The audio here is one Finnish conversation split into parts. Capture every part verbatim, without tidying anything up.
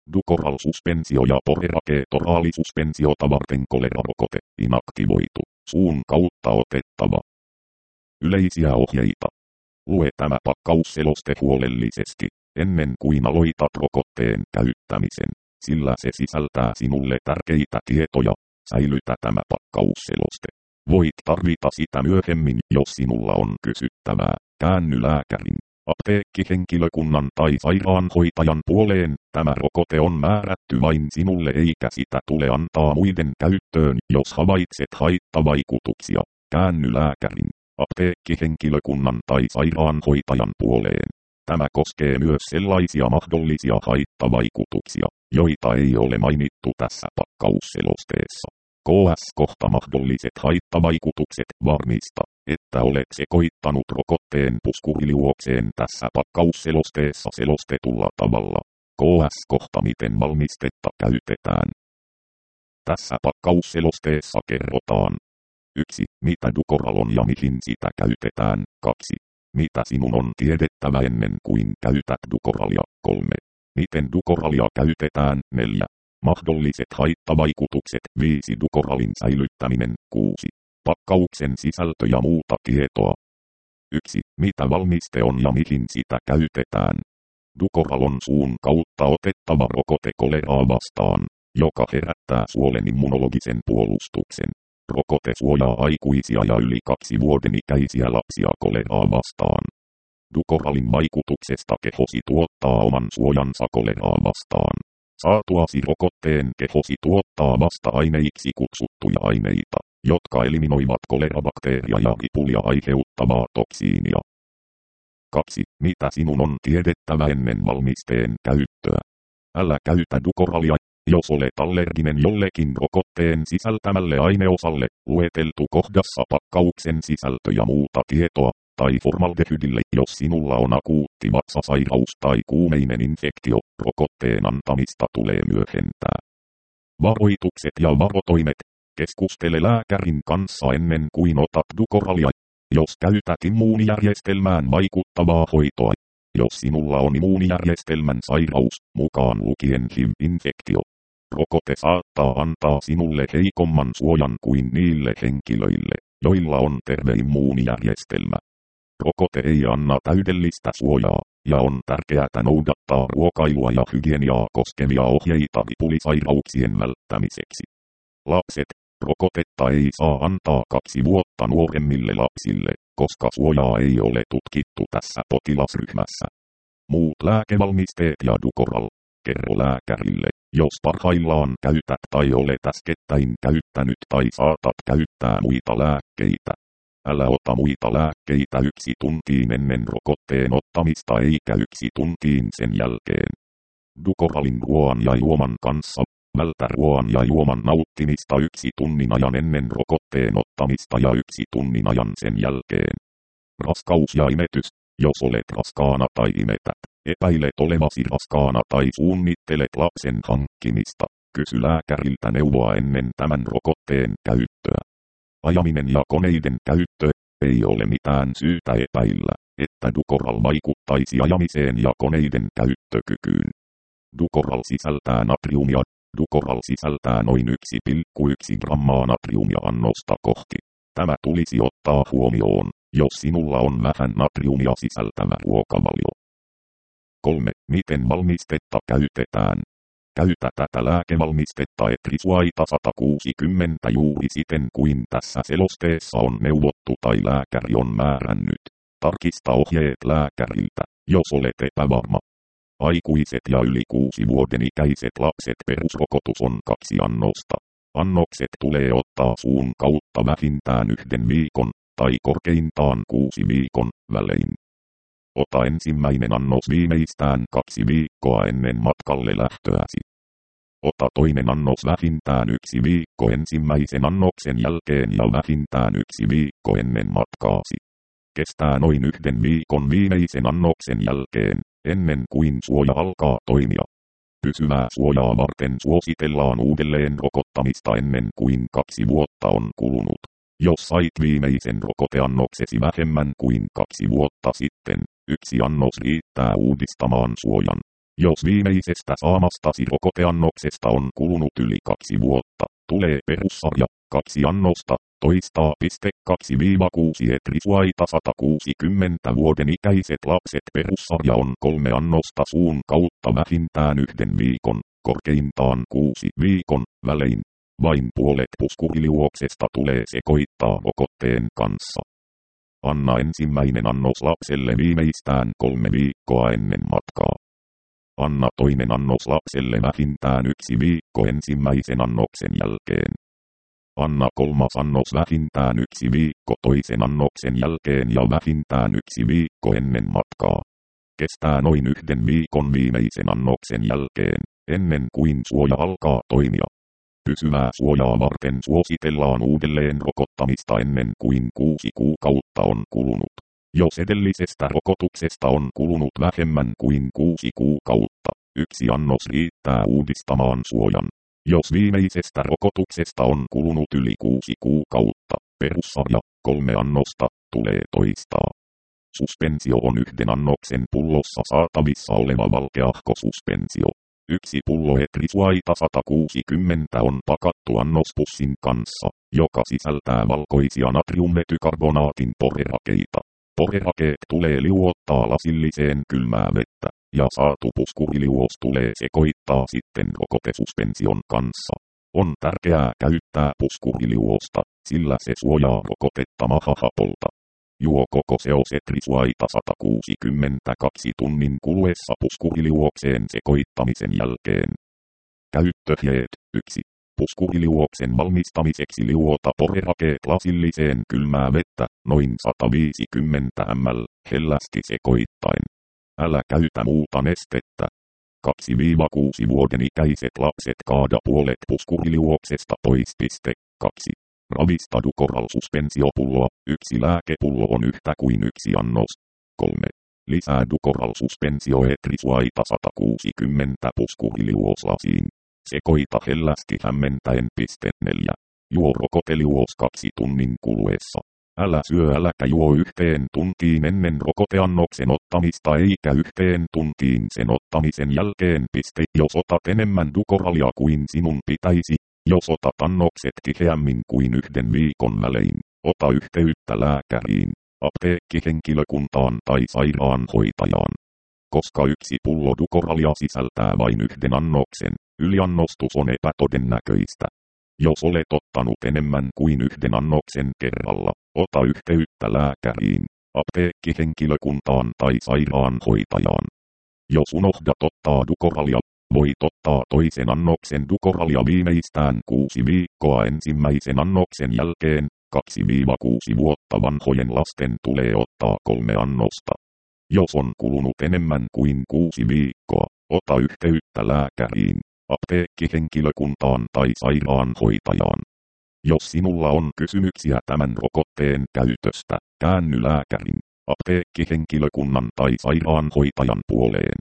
Dukoral-suspensio ja poreraketoraalisuspensiota varten kolerarokote inaktivoitu, suun kautta otettava. Yleisiä ohjeita. Lue tämä pakkausseloste huolellisesti, ennen kuin aloitat rokotteen käyttämisen, sillä se sisältää sinulle tärkeitä tietoja. Säilytä tämä pakkausseloste. Voit tarvita sitä myöhemmin, jos sinulla on kysyttävää. Käänny lääkärin, apteekkihenkilökunnan tai sairaanhoitajan puoleen. Tämä rokote on määrätty vain sinulle eikä sitä tule antaa muiden käyttöön, jos havaitset haittavaikutuksia. Käänny lääkärin, apteekkihenkilökunnan tai sairaanhoitajan puoleen. Tämä koskee myös sellaisia mahdollisia haittavaikutuksia, joita ei ole mainittu tässä pakkausselosteessa. K S kohta mahdolliset haittavaikutukset. Varmista, että olet sekoittanut rokotteen puskurijuokseen tässä pakkausselosteessa selostetulla tavalla. K S kohta miten valmistetta käytetään. Tässä pakkausselosteessa kerrotaan. yksi. Mitä Dukoral on ja mihin sitä käytetään. kaksi. Mitä sinun on tiedettävä ennen kuin käytät Dukoralia. kolme. Miten Dukoralia käytetään. neljä. Mahdolliset haittavaikutukset. viisi. Dukoralin säilyttäminen. kuusi. Pakkauksen sisältö ja muuta tietoa. yksi. Mitä valmiste on ja mihin sitä käytetään. Dukoral on suun kautta otettava rokote koleraa vastaan, joka herättää suolen immunologisen puolustuksen. Rokote suojaa aikuisia ja yli kaksi vuoden ikäisiä lapsia koleraa vastaan. Dukoralin vaikutuksesta kehosi tuottaa oman suojansa koleraa vastaan. Saatuasi rokotteen kehosi tuottaa vasta-aineiksi kutsuttuja aineita, jotka eliminoivat kolerabakteeria ja ripulia aiheuttavaa toksiinia. kaksi. Mitä sinun on tiedettävä ennen valmisteen käyttöä? Älä käytä Dukoralia, jos olet allerginen jollekin rokotteen sisältämälle aineosalle, lueteltu kohdassa pakkauksen sisältö ja muuta tietoa, tai formaldehydille, jos sinulla on akuutti vatsasairaus tai kuumeinen infektio, rokotteen antamista tulee myöhentää. Varoitukset ja varotoimet. Keskustele lääkärin kanssa ennen kuin otat Dukoralia, jos käytät immuunijärjestelmään vaikuttavaa hoitoa. Jos sinulla on immuunijärjestelmän sairaus, mukaan lukien H I V-infektio. Rokote saattaa antaa sinulle heikomman suojan kuin niille henkilöille, joilla on terve immuunijärjestelmä. Rokote ei anna täydellistä suojaa, ja on tärkeää noudattaa ruokailua ja hygieniaa koskevia ohjeita ripulisairauksien välttämiseksi. Lapset, rokotetta ei saa antaa kaksi vuotta nuoremmille lapsille, koska suojaa ei ole tutkittu tässä potilasryhmässä. Muut lääkevalmisteet ja Dukoral. Kerro lääkärille, jos parhaillaan käytät tai olet äskettäin käyttänyt tai saatat käyttää muita lääkkeitä. Älä ota muita lääkkeitä yksi tuntiin ennen rokotteen ottamista eikä yksi tuntiin sen jälkeen. Dukoralin ruoan ja juoman kanssa. Vältä ruoan ja juoman nauttimista yksi tunnin ajan ennen rokotteen ottamista ja yksi tunnin ajan sen jälkeen. Raskaus ja imetys. Jos olet raskaana tai imetät, epäilet olevasi raskaana tai suunnittelet lapsen hankkimista, kysy lääkäriltä neuvoa ennen tämän rokotteen käyttöä. Ajaminen ja koneiden käyttö. Ei ole mitään syytä epäillä, että Dukoral vaikuttaisi ajamiseen ja koneiden käyttökykyyn. Dukoral sisältää natriumia. Dukoral sisältää noin yksi pilkku yksi grammaa natriumia annosta kohti. Tämä tulisi ottaa huomioon, jos sinulla on vähän natriumia sisältävä ruokavalio. kolme. Miten valmistetta käytetään? Käytä tätä lääkevalmistetta Etrisuaita sata kuusikymmentä juuri siten kuin tässä selosteessa on neuvottu tai lääkäri on määrännyt. Tarkista ohjeet lääkäriltä, jos olet epävarma. Aikuiset ja yli kuusi vuoden ikäiset lapset perusrokotus on kaksi annosta. Annokset tulee ottaa suun kautta vähintään yhden viikon, tai korkeintaan kuusi viikon, välein. Ota ensimmäinen annos viimeistään kaksi viikkoa ennen matkalle lähtöäsi. Ota toinen annos vähintään yksi viikko ensimmäisen annoksen jälkeen ja vähintään yksi viikko ennen matkaasi. Kestää noin yhden viikon viimeisen annoksen jälkeen, ennen kuin suoja alkaa toimia. Pysyvää suojaa varten suositellaan uudelleen rokottamista ennen kuin kaksi vuotta on kulunut. Jos sait viimeisen rokoteannoksesi vähemmän kuin kaksi vuotta sitten, yksi annos riittää uudistamaan suojan. Jos viimeisestä saamastasi rokoteannoksesta on kulunut yli kaksi vuotta, tulee perussarja, kaksi annosta, toistaa piste kaksi kuusi etrisuaita sata kuusikymmentä vuoden ikäiset lapset perussarja on kolme annosta suun kautta vähintään yhden viikon, korkeintaan kuusi viikon välein. Vain puolet puskuriliuoksesta tulee sekoittaa rokotteen kanssa. Anna ensimmäinen annos lapselle viimeistään kolme viikkoa ennen matkaa. Anna toinen annos lapselle vähintään yksi viikko ensimmäisen annoksen jälkeen. Anna kolmas annos vähintään yksi viikko toisen annoksen jälkeen ja vähintään yksi viikko ennen matkaa. Kestää noin yhden viikon viimeisen annoksen jälkeen, ennen kuin suoja alkaa toimia. Pysyvää suojaa varten suositellaan uudelleen rokottamista ennen kuin kuusi kuukautta on kulunut. Jos edellisestä rokotuksesta on kulunut vähemmän kuin kuusi kuukautta, yksi annos riittää uudistamaan suojan. Jos viimeisestä rokotuksesta on kulunut yli kuusi kuukautta, perussarja, kolme annosta, tulee toistaa. Suspensio on yhden annoksen pullossa saatavissa oleva valkeahko suspensio. Yksi pullo etrisuaita sata kuusikymmentä on pakattu annospussin kanssa, joka sisältää valkoisia natriummetykarbonaatin porerakeita. Porerakeet tulee liuottaa lasilliseen kylmää vettä, ja saatu puskuriliuos tulee sekoittaa sitten rokotesuspension kanssa. On tärkeää käyttää puskuriliuosta, sillä se suojaa rokotetta mahahapolta. Juo koko seos etrisuaita sata kuusikymmentäkaksi tunnin kuluessa puskuriliuokseen sekoittamisen jälkeen. Käyttöhjeet yksi. Puskuriliuoksen valmistamiseksi liuota porerakeet lasilliseen kylmää vettä, noin sata viisikymmentä millilitraa, hellästi sekoittain. Älä käytä muuta nestettä. kaksi kuusi vuoden ikäiset lapset kaada puolet puskuriliuoksesta pois. kaksi. Ravista Dukoral suspensiopulloa, yksi lääkepullo on yhtä kuin yksi annos. kolme. Lisää Dukoral suspensio etrisuaita sata kuusikymmentä puskuriliuoslasiin. Sekoita hellästi hämmentäen. neljä. Juo rokoteliuos kaksi tunnin kuluessa. Älä syö äläkä juo yhteen tuntiin ennen rokoteannoksen ottamista eikä yhteen tuntiin sen ottamisen jälkeen. Jos otat enemmän Dukoralia kuin sinun pitäisi, jos otat annokset tiheämmin kuin yhden viikon välein, ota yhteyttä lääkäriin, apteekkihenkilökuntaan tai sairaanhoitajaan. Koska yksi pullo Dukoralia sisältää vain yhden annoksen, yliannostus on epätodennäköistä. Jos olet ottanut enemmän kuin yhden annoksen kerralla, ota yhteyttä lääkäriin, apteekkihenkilökuntaan tai sairaanhoitajaan. Jos unohdat ottaa Dukoralia, voit ottaa toisen annoksen Dukoralia viimeistään kuusi viikkoa ensimmäisen annoksen jälkeen. kaksi kuusi vuotta vanhojen lasten tulee ottaa kolme annosta. Jos on kulunut enemmän kuin kuusi viikkoa, ota yhteyttä lääkäriin, apteekkihenkilökuntaan tai sairaanhoitajaan. Jos sinulla on kysymyksiä tämän rokotteen käytöstä, käänny lääkärin, apteekkihenkilökunnan tai sairaanhoitajan puoleen.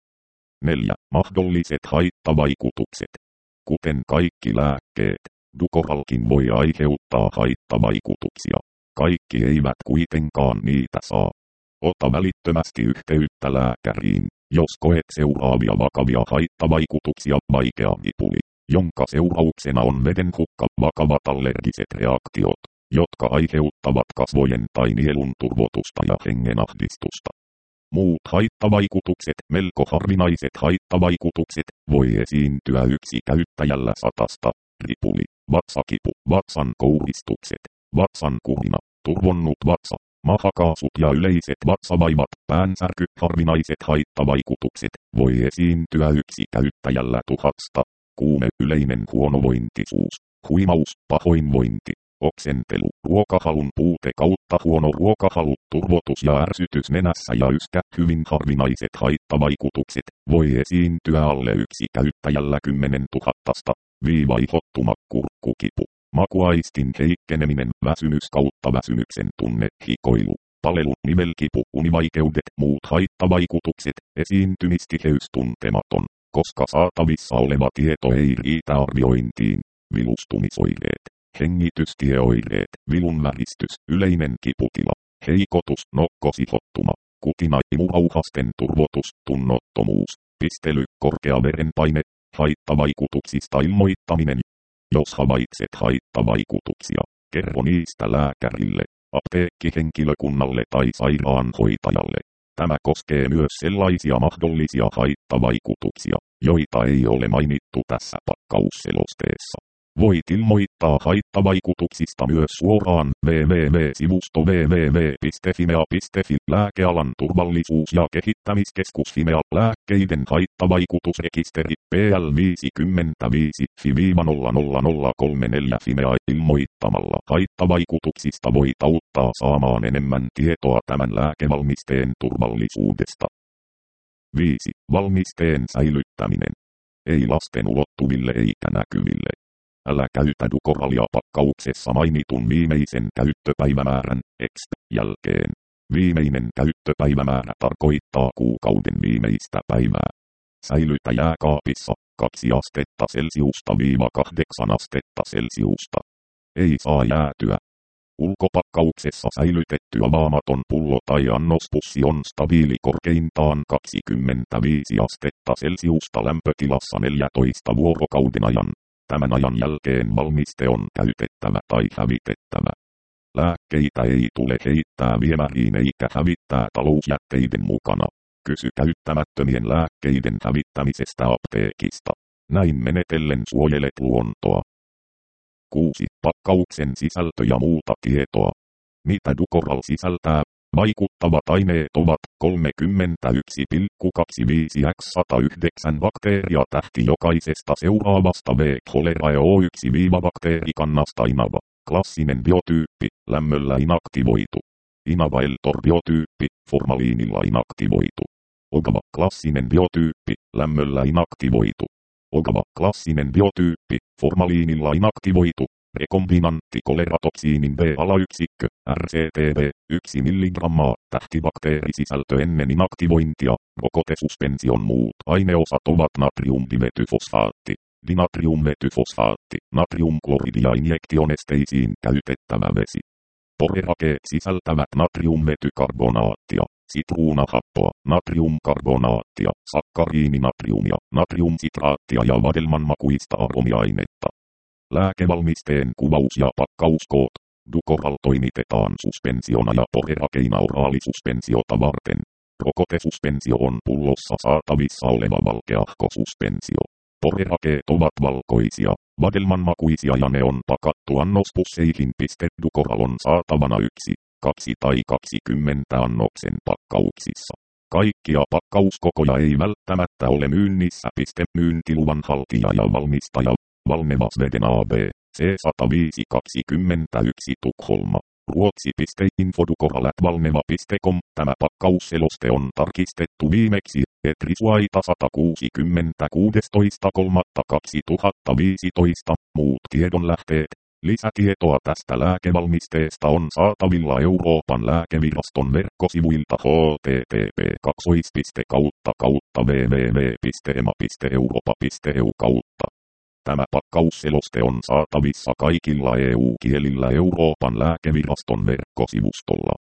neljä. Mahdolliset haittavaikutukset. Kuten kaikki lääkkeet, Dukoralkin voi aiheuttaa haittavaikutuksia. Kaikki eivät kuitenkaan niitä saa. Ota välittömästi yhteyttä lääkäriin, jos koet seuraavia vakavia haittavaikutuksia: vaikea vipuli, jonka seurauksena on vedenhukka, vakavat allergiset reaktiot, jotka aiheuttavat kasvojen tai nielun turvotusta ja hengenahdistusta. Muut haittavaikutukset, melko harvinaiset haittavaikutukset, voi esiintyä yksi käyttäjällä satasta: ripuli, vatsakipu, vatsan kouristukset, vatsan kuhina, turvonnut vatsa, mahakaasut ja yleiset vatsavaivat. Päänsärky. Harvinaiset haittavaikutukset, voi esiintyä yksi käyttäjällä tuhasta: kuume, yleinen huonovointisuus, huimaus, pahoinvointi, oksentelu, ruokahalun puute kautta huono ruokahalu, turvotus ja ärsytys nenässä ja yskä. Hyvin harvinaiset haittavaikutukset, voi esiintyä alle yksi käyttäjällä kymmenen tuhattasta. Viiva ihottumakurkkukipu, makuaistin heikkeneminen, väsymys kautta väsymyksen tunne, hikoilu, palelu, nivelkipu, univaikeudet. Muut haittavaikutukset, esiintymistiheys tuntematon, koska saatavissa oleva tieto ei riitä arviointiin. Vilustumisoireet, hengitystieoireet, vilunväristys, yleinen kiputila, heikotus, nokkosihottuma, kutina, imurauhasten turvotus, tunnottomuus, pistely, korkea verenpaine, haittavaikutuksista ilmoittaminen. Jos havaitset haittavaikutuksia, kerro niistä lääkärille, apteekkihenkilökunnalle tai sairaanhoitajalle. Tämä koskee myös sellaisia mahdollisia haittavaikutuksia, joita ei ole mainittu tässä pakkausselosteessa. Voit ilmoittaa haittavaikutuksista myös suoraan www-sivusto www piste fimea piste fi. Lääkealan turvallisuus- ja kehittämiskeskus Fimea. Lääkkeiden haittavaikutusrekisteri P L viisikymmentäviisi F I nolla nolla nolla kolme neljä Fimea. Ilmoittamalla haittavaikutuksista voit auttaa saamaan enemmän tietoa tämän lääkevalmisteen turvallisuudesta. viisi. Valmisteen säilyttäminen. Ei lasten ulottuville eikä näkyville. Älä käytä Dukoralia pakkauksessa mainitun viimeisen käyttöpäivämäärän X jälkeen. Viimeinen käyttöpäivämäärä tarkoittaa kuukauden viimeistä päivää. Säilytä jääkaapissa kaksi astetta Celsiusta viiva kahdeksan astetta Celsiusta. Ei saa jäätyä. Ulkopakkauksessa säilytetty avaamaton pullo tai annospussi on stabiili korkeintaan kaksikymmentäviisi astetta Celsiusta lämpötilassa neljäntoista vuorokauden ajan. Tämän ajan jälkeen valmiste on käytettävä tai hävitettävä. Lääkkeitä ei tule heittää viemäriin eikä hävittää talousjätteiden mukana. Kysy käyttämättömien lääkkeiden hävittämisestä apteekista. Näin menetellen suojelet luontoa. kuusi. Pakkauksen sisältö ja muuta tietoa. Mitä Dukoral sisältää? Vaikuttavat aineet ovat kolmekymmentäyksi pilkku kaksikymmentäviisi by sata yhdeksän bakteeria tähti jokaisesta seuraavasta V. Cholerae O yksi bakteerikannasta Inava. Klassinen biotyyppi, lämmöllä inaktivoitu. Inava Eltor biotyyppi, formaliinilla inaktivoitu. Ogava, klassinen biotyyppi, lämmöllä inaktivoitu. Ogava, klassinen biotyyppi, formaliinilla inaktivoitu. Rekombinantti koleratoksiinin B-alayksikkö, R C T B, yksi milligrammaa, tähtibakteerisisältö ennen inaktivointia, rokotesuspension muut aineosat ovat natriumdimetyfosfaatti, dinatriummetyfosfaatti, natriumkloridi ja injektionesteisiin käytettävä vesi. Porerakeet sisältävät natriummetykarbonaattia, sitruunahappoa, natriumkarbonaattia, sakkariininatriumia, natriumsitraattia ja vadelmanmakuista aromiainetta. Lääkevalmisteen kuvaus ja pakkauskoot. Dukoral toimitetaan suspensiona ja porerakeina oraalisuspensiota varten. Rokotesuspensio on pullossa saatavissa oleva valkeahko suspensio. Porerakeet ovat valkoisia, vadelmanmakuisia ja ne on pakattu annospusseihin. Dukoral on saatavana yksi, kaksi tai kaksikymmentä annoksen pakkauksissa. Kaikkia pakkauskokoja ei välttämättä ole myynnissä. Myyntiluvan haltija ja valmistaja Valnevas Veden A B, C sata viisi kaksikymmentäyksi Tukholma. Ruotsi. Info dukoral at valneva piste com. Tämä pakkausseloste on tarkistettu viimeksi Etrisuaita sata kuusikymmentä kuudestoista kolmatta kaksituhattaviisitoista. Muut tiedonlähteet. Lisätietoa tästä lääkevalmisteesta on saatavilla Euroopan lääkeviraston verkkosivuilta http kautta kautta www piste ema piste europa piste e u kautta. Tämä pakkausseloste on saatavissa kaikilla E U-kielillä Euroopan lääkeviraston verkkosivustolla.